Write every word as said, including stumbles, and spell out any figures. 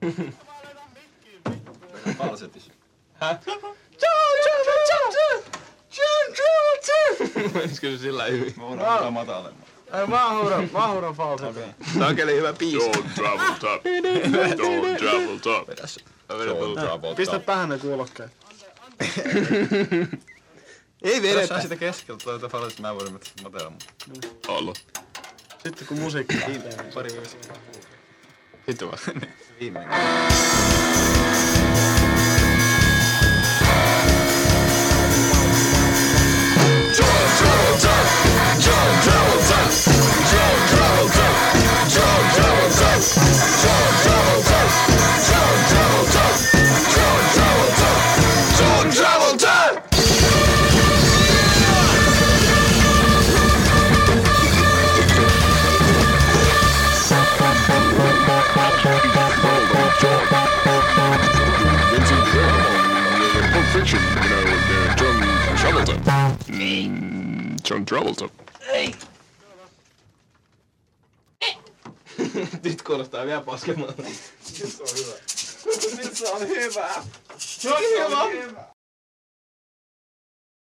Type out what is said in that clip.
Falsetis. Häh? John Travolta! John Travolta! Menisikö se sillä hyvin? Mä huudan vähän matalemmin. Ei, mä huudan, mä huudan falsetin. Tää on kyllä hyvä biisi. John Travolta. John Travolta. Vedäs. John Travolta. Pistä tähän ne kuulokkeet. Ei Vedetään vedetä. sitä keskeltä tuota falsetit, mä voin matelemaan. Alla. Sitten kun musiikki Pari viisi. Sitten vaan. Viimeinen. Fiction, you know, uh, John Travolta. Mm, John Travolta. Nyt kuulostaa vielä paskemmalta. Nyt se on hyvä. Nyt se on hyvä. Se on hyvä.